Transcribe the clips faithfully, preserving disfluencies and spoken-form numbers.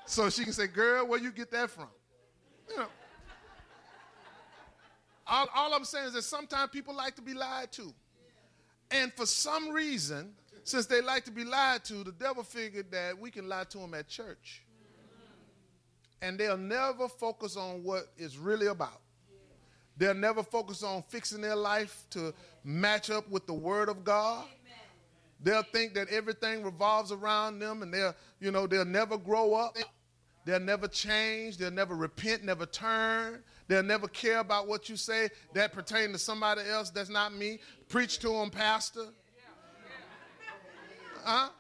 So she can say, girl, where you get that from? You know. All, all I'm saying is that sometimes people like to be lied to. And for some reason, since they like to be lied to, the devil figured that we can lie to them at church. And they'll never focus on what it's really about. They'll never focus on fixing their life to match up with the word of God. They'll think that everything revolves around them, and they'll, you know, they'll never grow up. They'll never change. They'll never repent, never turn. They'll never care about what you say that pertains to somebody else that's not me. Preach to them, pastor. Huh?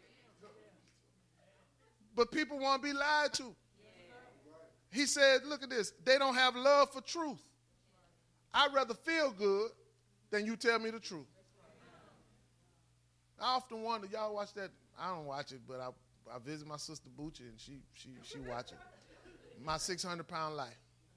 But people want to be lied to. He said, look at this. They don't have love for truth. I'd rather feel good than you tell me the truth. I often wonder, y'all watch that? I don't watch it, but I, I visit my sister Bucci, and she she she watch it. My six hundred pound life.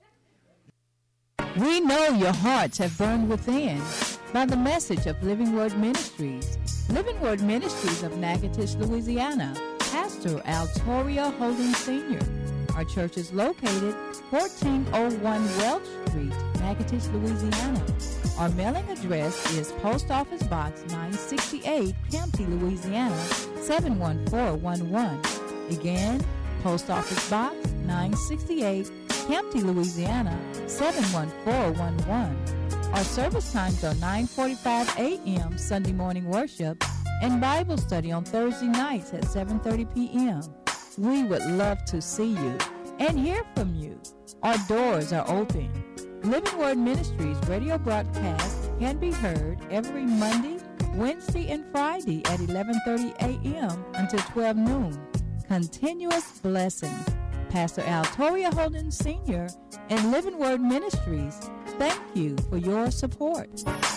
We know your hearts have burned within by the message of Living Word Ministries. Living Word Ministries of Natchitoches, Louisiana. Pastor Altoria Holden Senior Our church is located fourteen oh one Welch Street, Natchitoches, Louisiana. Our mailing address is Post Office Box nine sixty-eight, Campty, Louisiana, seven one four one one. Again, Post Office Box nine sixty-eight, Campty, Louisiana, seven one four one one. Our service times are nine forty-five a.m. Sunday morning worship and Bible study on Thursday nights at seven thirty p.m. We would love to see you and hear from you. Our doors are open. Living Word Ministries radio broadcast can be heard every Monday, Wednesday, and Friday at eleven thirty a.m. until twelve noon. Continuous blessings. Pastor Altoria Holden Senior and Living Word Ministries, thank you for your support.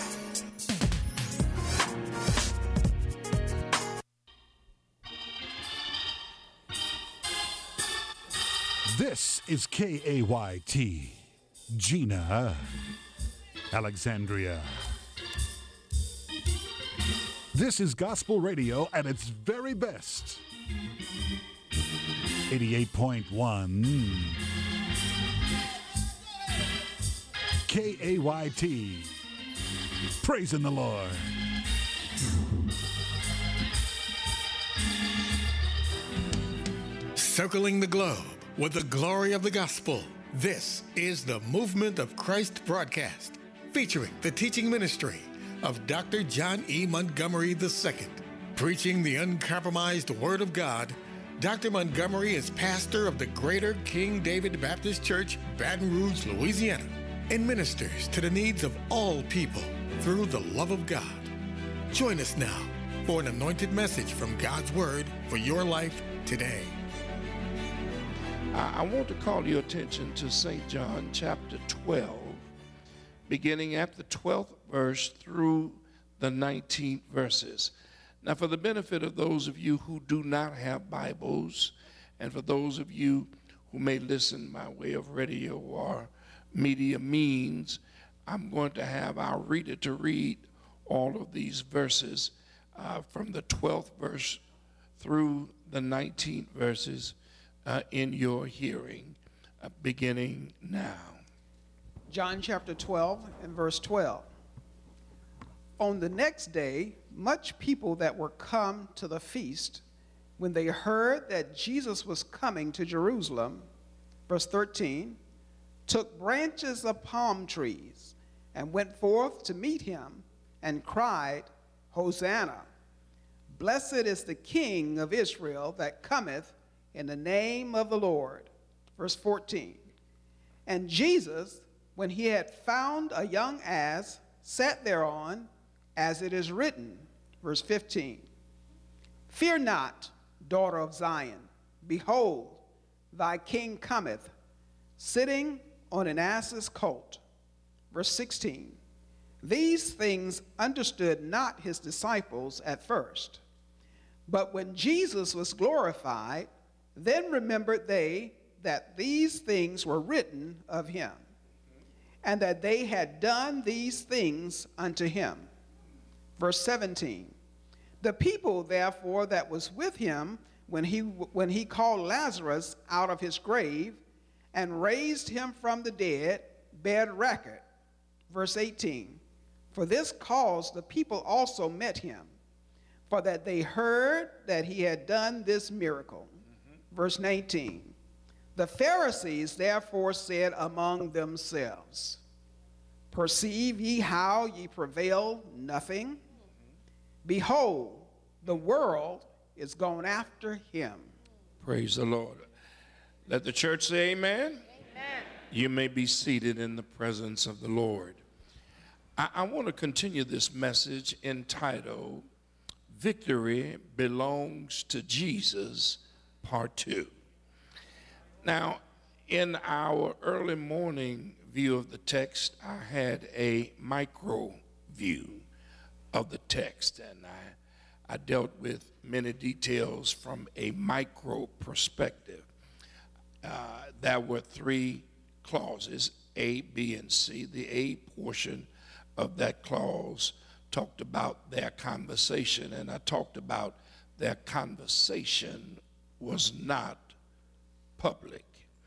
This is K A Y T, Gina, Alexandria. This is gospel radio at its very best. eighty-eight point one K A Y T, praising the Lord. Circling the globe with the glory of the gospel. This is the Movement of Christ broadcast, featuring the teaching ministry of Doctor John E. Montgomery the Second. Preaching the uncompromised Word of God, Doctor Montgomery is pastor of the Greater King David Baptist Church, Baton Rouge, Louisiana, and ministers to the needs of all people through the love of God. Join us now for an anointed message from God's Word for your life today. I want to call your attention to Saint John chapter twelve, beginning at the twelfth verse through the nineteenth verses. Now, for the benefit of those of you who do not have Bibles, and for those of you who may listen by way of radio or media means, I'm going to have our reader to read all of these verses uh, from the twelfth verse through the nineteenth verses uh, in your hearing, uh, beginning now. John chapter twelve and verse twelve. On the next day, much people that were come to the feast, when they heard that Jesus was coming to Jerusalem, verse thirteen, took branches of palm trees and went forth to meet him and cried, Hosanna! Blessed is the King of Israel that cometh in the name of the Lord. Verse fourteen. And Jesus, when he had found a young ass, sat thereon, as it is written. Verse fifteen. Fear not, daughter of Zion. Behold, thy king cometh, sitting on an ass's colt. Verse sixteen. These things understood not his disciples at first. But when Jesus was glorified, then remembered they that these things were written of him, and that they had done these things unto him. Verse seventeen. The people, therefore, that was with him, when he, when he called Lazarus out of his grave and raised him from the dead, bear record. Verse eighteen, for this cause the people also met him, for that they heard that he had done this miracle. Mm-hmm. Verse nineteen, the Pharisees therefore said among themselves, perceive ye how ye prevail nothing? Mm-hmm. Behold, the world is gone after him. Praise the Lord. Let the church say amen. Amen. You may be seated in the presence of the Lord. I, I want to continue this message entitled, Victory Belongs to Jesus, Part two. Now, in our early morning view of the text, I had a micro view of the text, and I, I dealt with many details from a micro perspective. Uh, there were three clauses, A, B, and C. The A portion of that clause talked about their conversation, and I talked about their conversation was not public.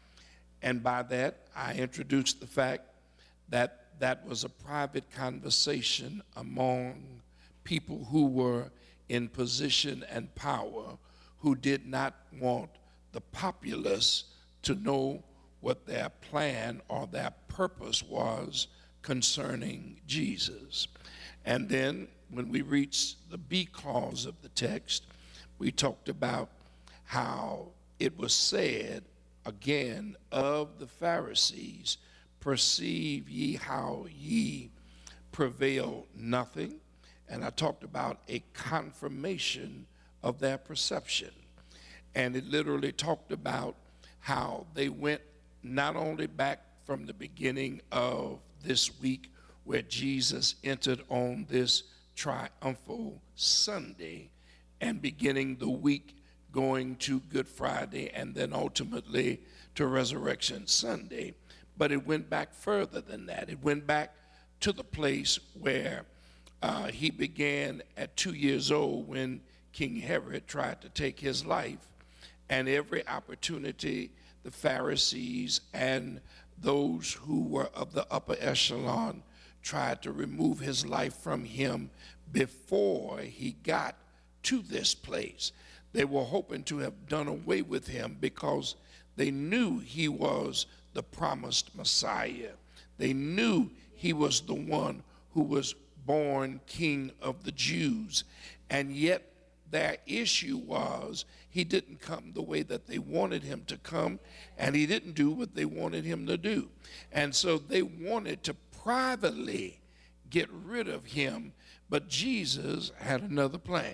And by that, I introduced the fact that that was a private conversation among people who were in position and power, who did not want the populace to know what their plan or their purpose was concerning Jesus. And then when we reached the B clause of the text, we talked about how it was said again of the Pharisees, perceive ye how ye prevail nothing. And I talked about a confirmation of their perception. And it literally talked about how they went not only back from the beginning of this week where Jesus entered on this triumphal Sunday and beginning the week going to Good Friday and then ultimately to Resurrection Sunday, but it went back further than that. It went back to the place where uh, he began at two years old when King Herod tried to take his life, and every opportunity the Pharisees and those who were of the upper echelon tried to remove his life from him before he got to this place. They were hoping to have done away with him because they knew he was the promised Messiah. They knew he was the one who was born King of the Jews. And yet their issue was he didn't come the way that they wanted him to come, and he didn't do what they wanted him to do. And so they wanted to privately get rid of him, but Jesus had another plan.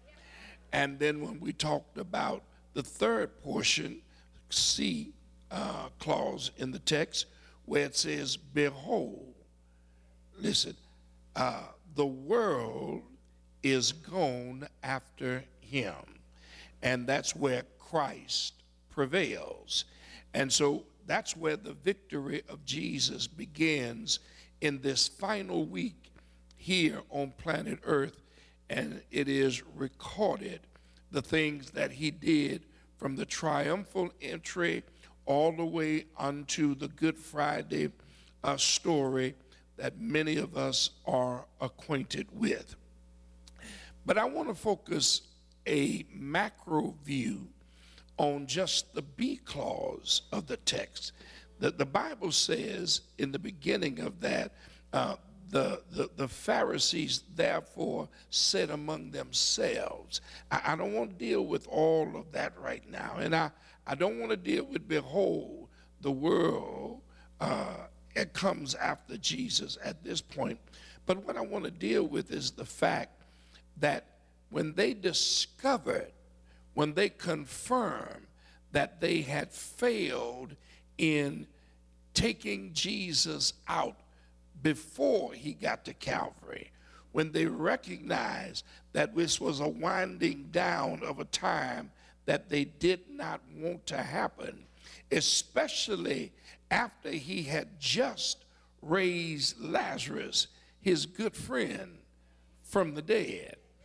And then when we talked about the third portion, C uh, clause in the text, where it says, behold, listen, uh, the world is gone after him. And that's where Christ prevails. And so that's where the victory of Jesus begins in this final week here on planet Earth. And it is recorded, the things that he did from the triumphal entry all the way unto the Good Friday uh, story that many of us are acquainted with. But I want to focus a macro view on just the B clause of the text. That the Bible says in the beginning of that, uh, the, the, the Pharisees therefore said among themselves. I, I don't want to deal with all of that right now. And I, I don't want to deal with, behold, the world uh, it comes after Jesus at this point. But what I want to deal with is the fact that when they discovered, when they confirmed that they had failed in taking Jesus out before he got to Calvary, when they recognized that this was a winding down of a time that they did not want to happen, especially after he had just raised Lazarus, his good friend, from the dead.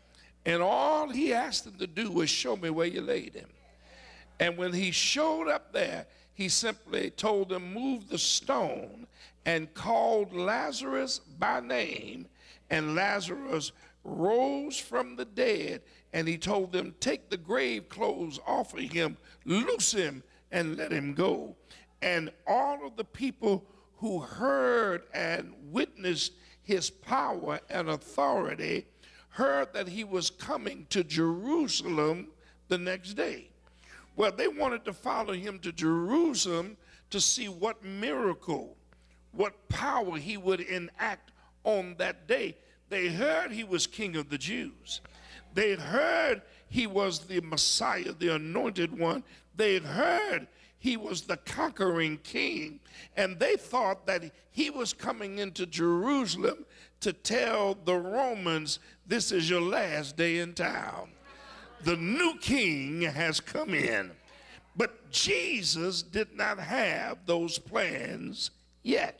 And all he asked them to do was show me where you laid him. And when he showed up there, he simply told them, move the stone, and called Lazarus by name. And Lazarus rose from the dead, and he told them, take the grave clothes off of him, loose him, and let him go. And all of the people who heard and witnessed his power and authority heard that he was coming to Jerusalem the next day. Well, they wanted to follow him to Jerusalem to see what miracle, what power he would enact on that day. They heard he was King of the Jews. They had heard he was the Messiah, the anointed one. They had heard he was the conquering king. And they thought that he was coming into Jerusalem to tell the Romans, this is your last day in town. The new king has come in. But Jesus did not have those plans yet.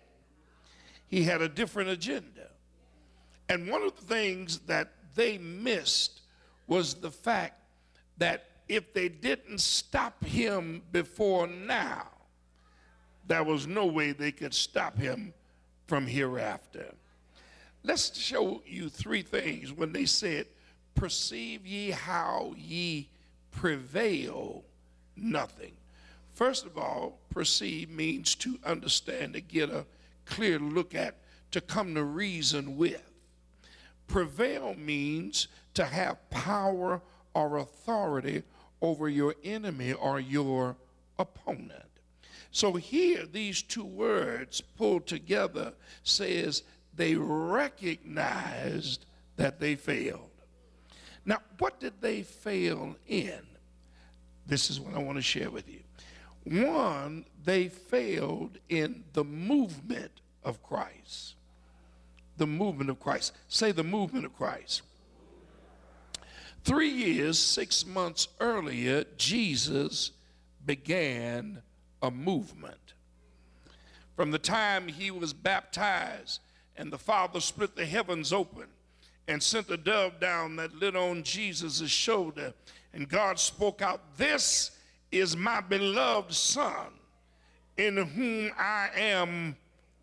He had a different agenda. And one of the things that they missed was the fact that if they didn't stop him before now, there was no way they could stop him from hereafter. Let's show you three things when they said, perceive ye how ye prevail nothing. First of all, perceive means to understand, to get a clear look at, to come to reason with. Prevail means to have power or authority over your enemy or your opponent. So here, these two words pulled together says they recognized that they failed. Now, what did they fail in? This is what I want to share with you. One, they failed in the movement of Christ. The movement of Christ. Say the movement of Christ. Three years, six months earlier, Jesus began a movement. From the time he was baptized and the Father split the heavens open and sent a dove down that lit on Jesus' shoulder, and God spoke out, this is my beloved Son, in whom I am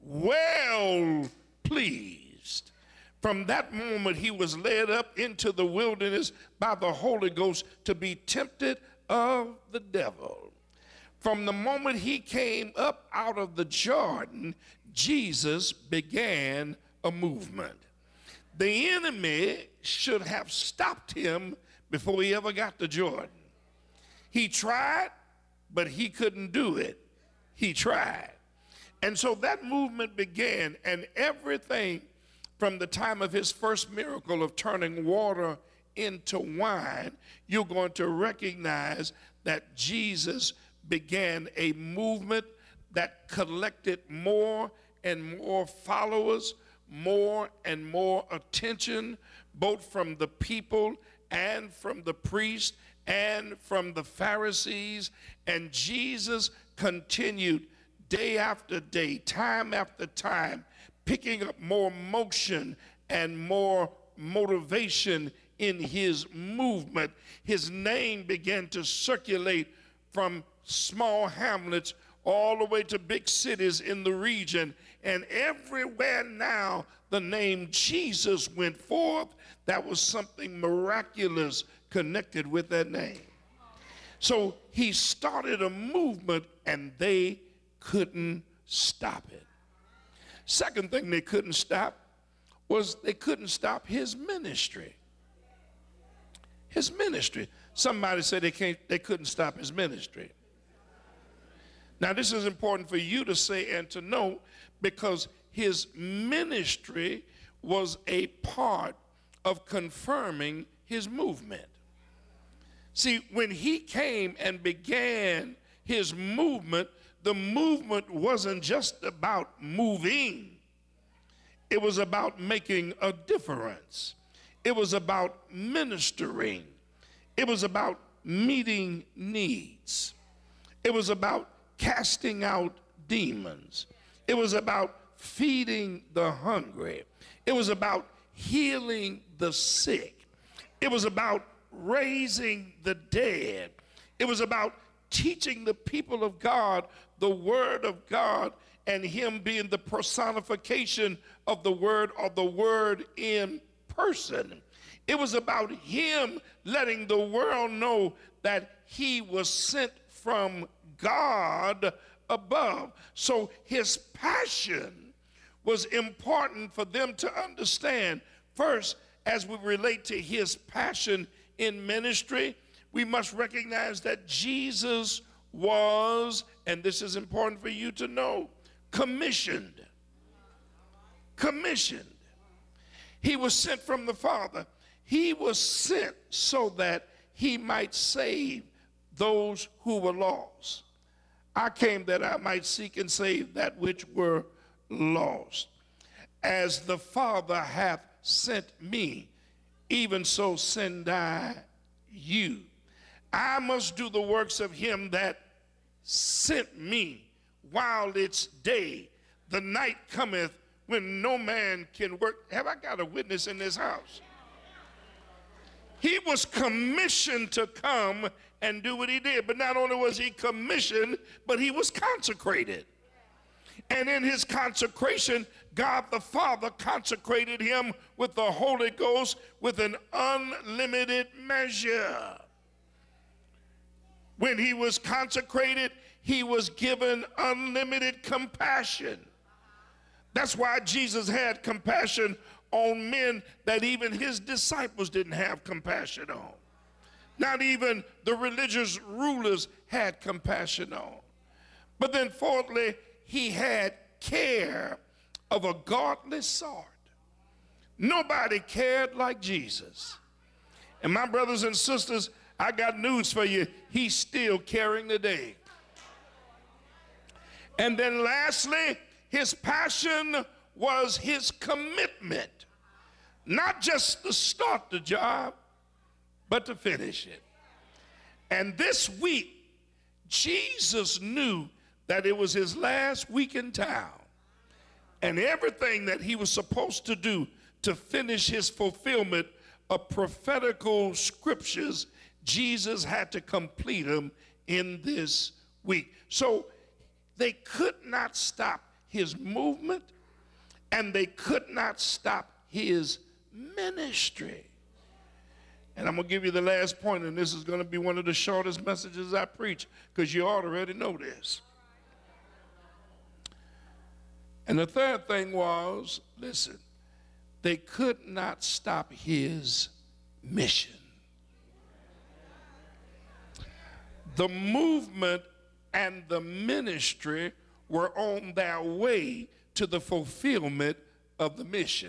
well pleased. From that moment, he was led up into the wilderness by the Holy Ghost to be tempted of the devil. From the moment he came up out of the Jordan, Jesus began a movement. The enemy should have stopped him before he ever got to Jordan. He tried, but he couldn't do it. He tried. And so that movement began, and everything from the time of his first miracle of turning water into wine, you're going to recognize that Jesus began a movement that collected more and more followers, more and more attention, both from the people and from the priests and from the Pharisees. And Jesus continued day after day, time after time, picking up more motion and more motivation in his movement. His name began to circulate from small hamlets all the way to big cities in the region. And everywhere now the name Jesus went forth, that was something miraculous connected with that name. So he started a movement and they couldn't stop it. Second thing they couldn't stop was they couldn't stop his ministry. His ministry. Somebody said they can't, they couldn't stop his ministry. Now, this is important for you to say and to know, because his ministry was a part of confirming his movement. See, when he came and began his movement, the movement wasn't just about moving. It was about making a difference. It was about ministering. It was about meeting needs. It was about casting out demons. It was about feeding the hungry. It was about healing the sick. It was about raising the dead. It was about teaching the people of God the word of God, and him being the personification of the word, or the word in person. It was about him letting the world know that he was sent from God above. So his passion was important for them to understand. First, as we relate to his passion in ministry, we must recognize that Jesus was, and this is important for you to know, commissioned. Commissioned. He was sent from the Father. He was sent so that he might save those who were lost. I came that I might seek and save that which were lost. As the Father hath sent me, even so send I you. I must do the works of him that sent me while it's day. The night cometh when no man can work. Have I got a witness in this house? He was commissioned to come and do what he did. But not only was he commissioned, but he was consecrated. And in his consecration, God the Father consecrated him with the Holy Ghost with an unlimited measure. When he was consecrated, he was given unlimited compassion. That's why Jesus had compassion on men that even his disciples didn't have compassion on. Not even the religious rulers had compassion on. But then fourthly, he had care of a godly sort. Nobody cared like Jesus. And my brothers and sisters, I got news for you. He's still caring today. And then lastly, his passion was his commitment. Not just to start the job, but to finish it. And this week, Jesus knew that it was his last week in town. And everything that he was supposed to do to finish his fulfillment of prophetical scriptures, Jesus had to complete them in this week. So they could not stop his movement, and they could not stop his ministry. And I'm going to give you the last point, and this is going to be one of the shortest messages I preach, because you already know this. And the third thing was, listen, they could not stop his mission. The movement and the ministry were on their way to the fulfillment of the mission.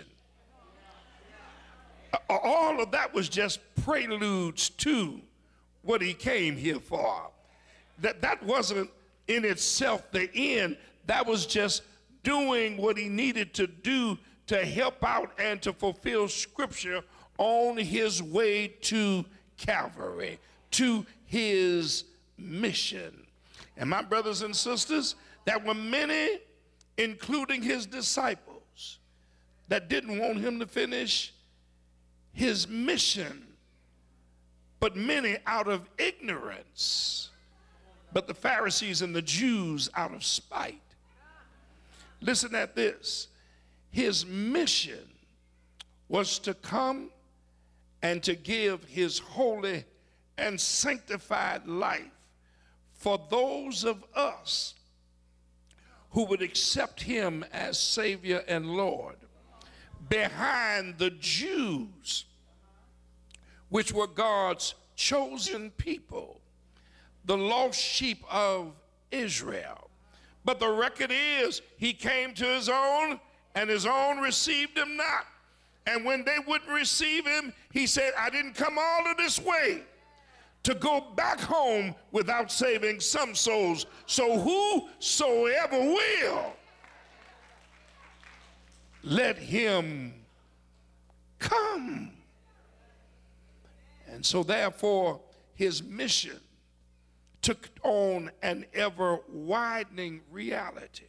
All of that was just preludes to what he came here for. That, that wasn't in itself the end. That was just doing what he needed to do to help out and to fulfill scripture on his way to Calvary, to his mission. And my brothers and sisters, there were many, including his disciples, that didn't want him to finish his mission, but many out of ignorance, but the Pharisees and the Jews out of spite. Listen at this. His mission was to come and to give his holy and sanctified life for those of us who would accept him as Savior and Lord, behind the Jews, which were God's chosen people, the lost sheep of Israel. But the record is, he came to his own, and his own received him not. And when they wouldn't receive him, he said, I didn't come all of this way to go back home without saving some souls. So whosoever will, let him come. And so therefore, his mission took on an ever widening reality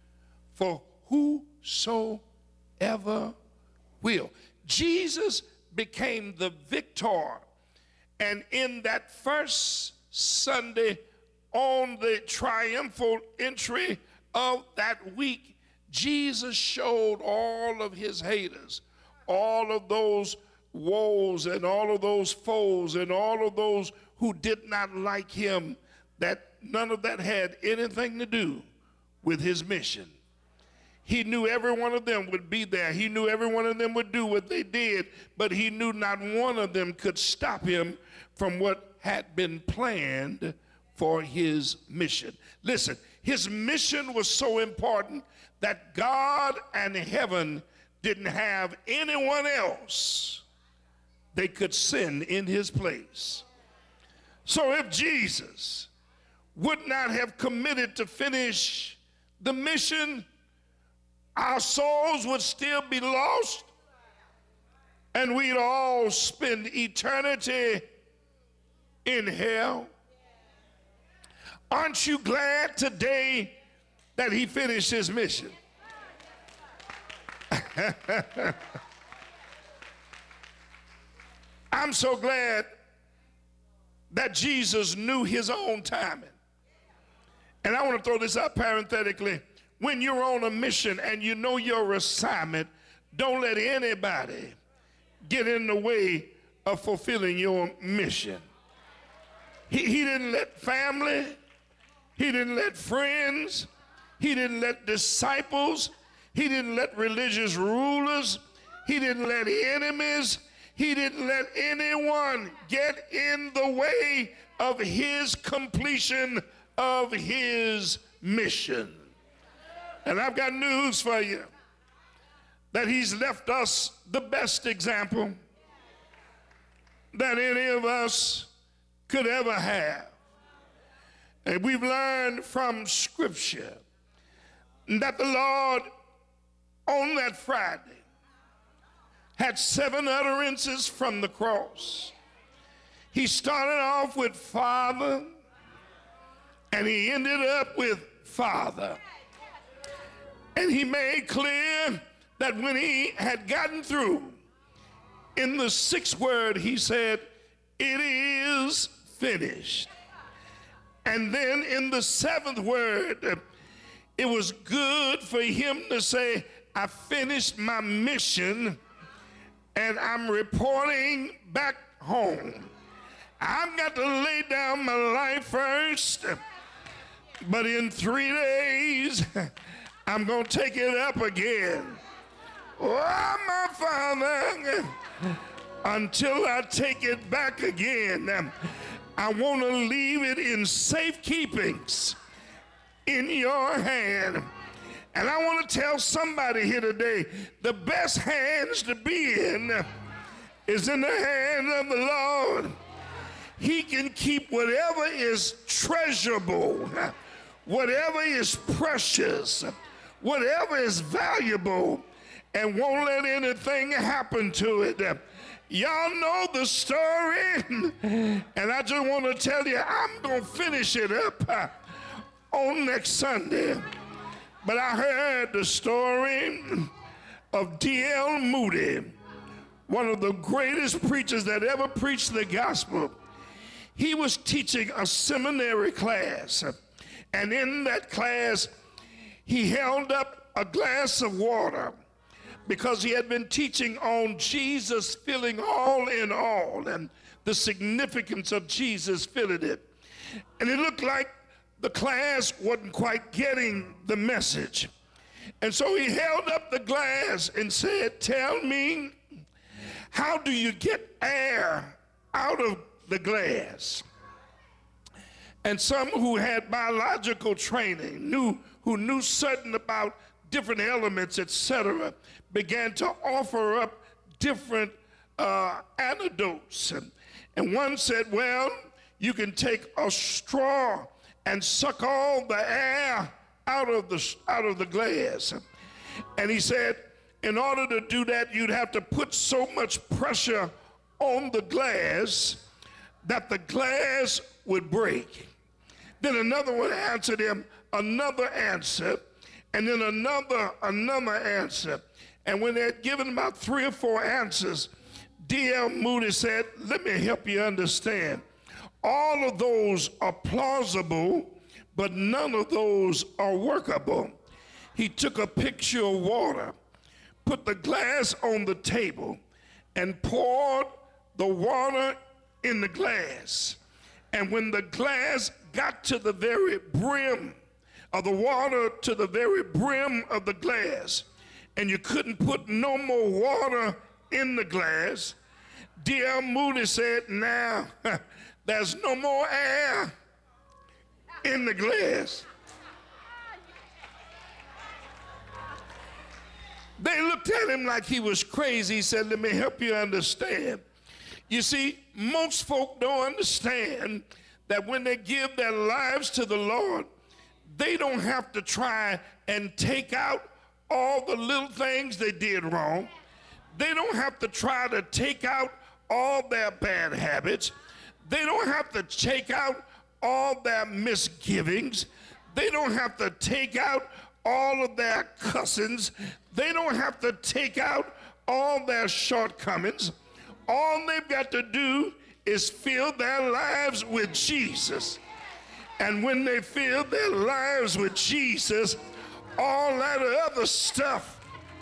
for whosoever will. Jesus became the victor. And in that first Sunday on the triumphal entry of that week, Jesus showed all of his haters, all of those woes and all of those foes and all of those who did not like him, that none of that had anything to do with his mission. He knew every one of them would be there. He knew every one of them would do what they did, but he knew not one of them could stop him from what had been planned for his mission. Listen, his mission was so important that God and heaven didn't have anyone else they could send in his place. So if Jesus would not have committed to finish the mission, our souls would still be lost, and we'd all spend eternity in hell. Aren't you glad today that he finished his mission? I'm so glad that Jesus knew his own timing. And I want to throw this out parenthetically. When you're on a mission and you know your assignment, don't let anybody get in the way of fulfilling your mission. He, he didn't let family, he didn't let friends, he didn't let disciples, he didn't let religious rulers, he didn't let enemies, he didn't let anyone get in the way of his completion of his mission. And I've got news for you, that he's left us the best example that any of us could ever have. And we've learned from Scripture that the Lord on that Friday had seven utterances from the cross. He started off with Father, and he ended up with Father. And he made clear that when he had gotten through, in the sixth word, he said, "It is finished." And then in the seventh word, it was good for him to say, "I finished my mission and I'm reporting back home. I've got to lay down my life first, but in three days, I'm going to take it up again. Oh, my Father, until I take it back again, I want to leave it in safekeepings in your hand." And I want to tell somebody here today, the best hands to be in is in the hand of the Lord. He can keep whatever is treasurable, whatever is precious, whatever is valuable, and won't let anything happen to it. Y'all know the story, and I just want to tell you, I'm going to finish it up on next Sunday. But I heard the story of D L Moody, one of the greatest preachers that ever preached the gospel. He was teaching a seminary class, and in that class, he held up a glass of water because he had been teaching on Jesus filling all in all and the significance of Jesus filling it. And it looked like the class wasn't quite getting the message. And so he held up the glass and said, "Tell me, how do you get air out of the glass?" And some who had biological training, knew who knew certain about different elements, et cetera, began to offer up different uh, antidotes. And, and one said, "Well, you can take a straw and suck all the air out of the out of the glass." And he said, in order to do that, you'd have to put so much pressure on the glass that the glass would break. Then another one answered him another answer, and then another, another answer. And when they had given about three or four answers, D L Moody said, let me help you understand. All of those are plausible, but none of those are workable. He took a picture of water, put the glass on the table, and poured the water in the glass. And when the glass got to the very brim of the water, to the very brim of the glass, and you couldn't put no more water in the glass, D L Moody said, now there's no more air in the glass. They looked at him like he was crazy. He said, let me help you understand. You see, most folk don't understand that when they give their lives to the Lord, they don't have to try and take out all the little things they did wrong. They don't have to try to take out all their bad habits. They don't have to take out all their misgivings. They don't have to take out all of their cussings. They don't have to take out all their shortcomings. All they've got to do is fill their lives with Jesus. And when they fill their lives with Jesus, all that other stuff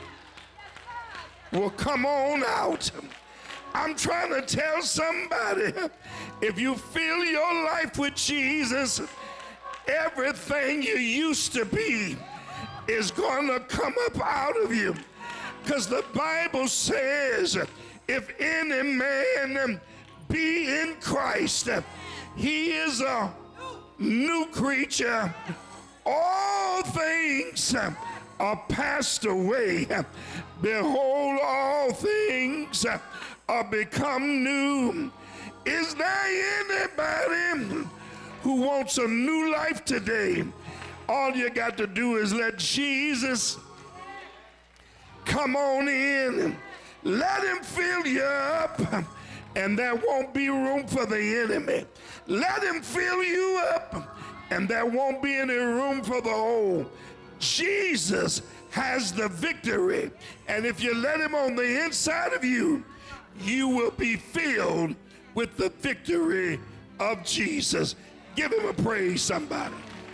will come on out. I'm trying to tell somebody, if you fill your life with Jesus, everything you used to be is going to come up out of you. Because the Bible says, if any man be in Christ, he is a new creature. All things are passed away. Behold, all things are become new. Is there anybody who wants a new life today? All you got to do is let Jesus come on in. Let him fill you up, and there won't be room for the enemy. Let him fill you up, and there won't be any room for the old. Jesus has the victory, and if you let him on the inside of you, you will be filled with the victory of Jesus. Give him a praise, somebody.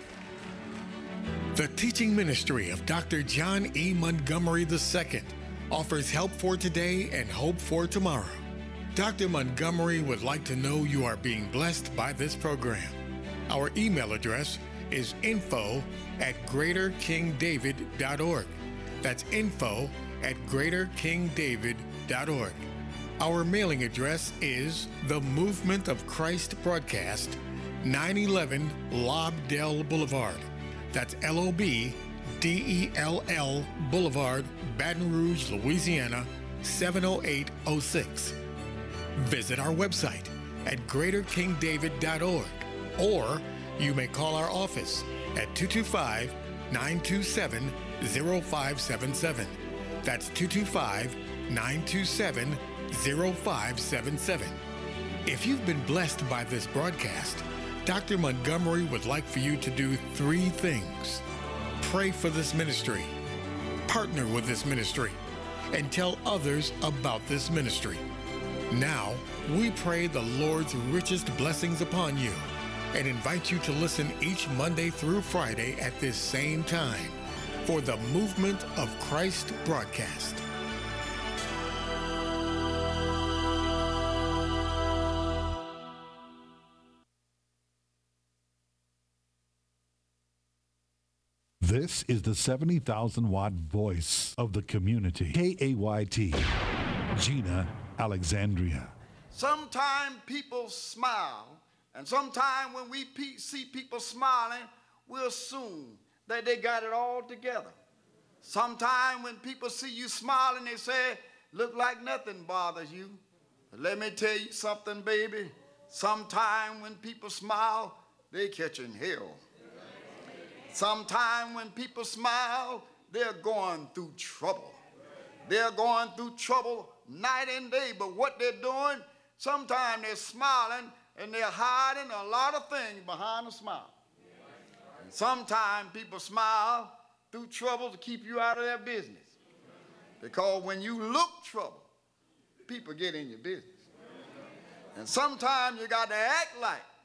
The teaching ministry of Doctor John E. Montgomery the Second offers help for today and hope for tomorrow. Doctor Montgomery would like to know you are being blessed by this program. Our email address is info at greater king david dot org. That's info at greater king david dot org. Our mailing address is The Movement of Christ Broadcast, nine eleven Lobdell Boulevard. That's L O B D E L L Boulevard, Baton Rouge, Louisiana, seven oh eight oh six. Visit our website at greater king david dot org, or you may call our office at two two five, nine two seven, oh five seven seven. That's two two five, nine two seven, oh five seven seven. If you've been blessed by this broadcast, Doctor Montgomery would like for you to do three things. Pray for this ministry, partner with this ministry, and tell others about this ministry. Now, we pray the Lord's richest blessings upon you and invite you to listen each Monday through Friday at this same time for the Movement of Christ broadcast. This is the seventy thousand watt voice of the community. K A Y T, Gina Alexandria. Sometimes people smile, and sometimes when we pe- see people smiling, we assume that they got it all together. Sometimes when people see you smiling, they say, look like nothing bothers you. But let me tell you something, baby. Sometimes when people smile, they catching hell. Sometimes when people smile, they're going through trouble. They're going through trouble night and day, but what they're doing, sometimes they're smiling and they're hiding a lot of things behind a smile. And sometimes people smile through trouble to keep you out of their business. Because when you look trouble, people get in your business. And sometimes you got to act like